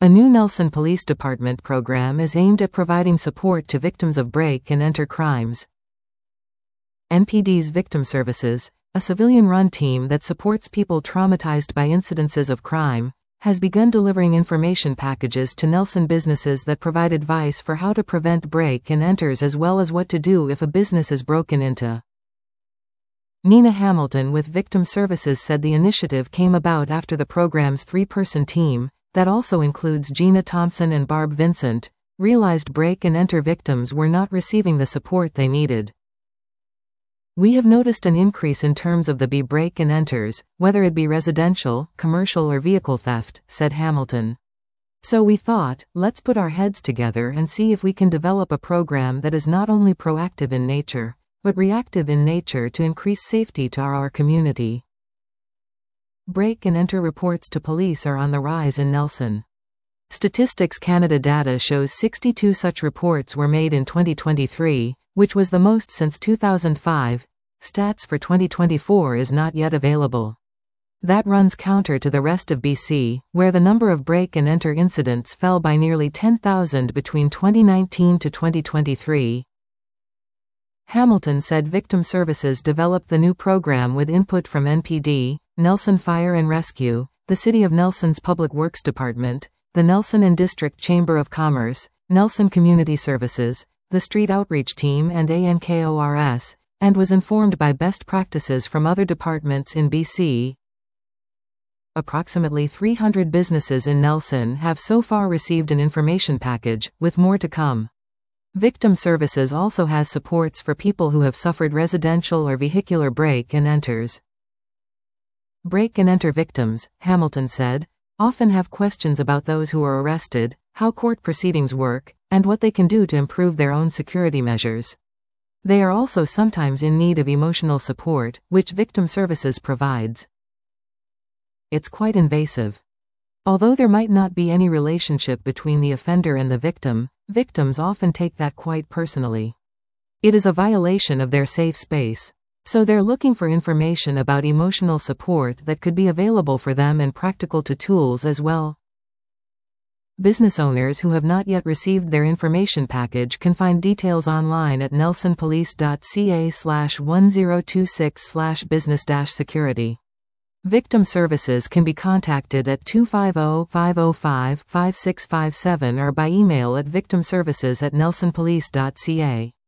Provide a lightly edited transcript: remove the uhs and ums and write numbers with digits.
A new Nelson Police Department program is aimed at providing support to victims of break-and-enter crimes. NPD's Victim Services, a civilian-run team that supports people traumatized by incidences of crime, has begun delivering information packages to Nelson businesses that provide advice for how to prevent break-and-enters as well as what to do if a business is broken into. Nina Hamilton with Victim Services said the initiative came about after the program's three-person team, that also includes Gina Thompson and Barb Vincent, realized break-and-enter victims were not receiving the support they needed. We have noticed an increase in terms of the break-and-enters, whether it be residential, commercial or vehicle theft, said Hamilton. So we thought, let's put our heads together and see if we can develop a program that is not only proactive in nature, but reactive in nature to increase safety to our community. Break-and-enter reports to police are on the rise in Nelson. Statistics Canada data shows 62 such reports were made in 2023, which was the most since 2005. Stats for 2024 is not yet available. That runs counter to the rest of BC, where the number of break-and-enter incidents fell by nearly 10,000 between 2019 to 2023. Hamilton said Victim Services developed the new program with input from NPD, Nelson Fire and Rescue, the City of Nelson's Public Works Department, the Nelson and District Chamber of Commerce, Nelson Community Services, the Street Outreach Team and ANKORS, and was informed by best practices from other departments in BC. Approximately 300 businesses in Nelson have so far received an information package, with more to come. Victim Services also has supports for people who have suffered residential or vehicular break-and-enters. Break-and-enter victims, Hamilton said, often have questions about those who are arrested, how court proceedings work, and what they can do to improve their own security measures. They are also sometimes in need of emotional support, which Victim Services provides. It's quite invasive. Although there might not be any relationship between the offender and the victim, victims often take that quite personally. It is a violation of their safe space. So they're looking for information about emotional support that could be available for them and practical tools as well. Business owners who have not yet received their information package can find details online at nelsonpolice.ca/1026/business-security. Victim Services can be contacted at 250-505-5657 or by email at victimservices@nelsonpolice.ca.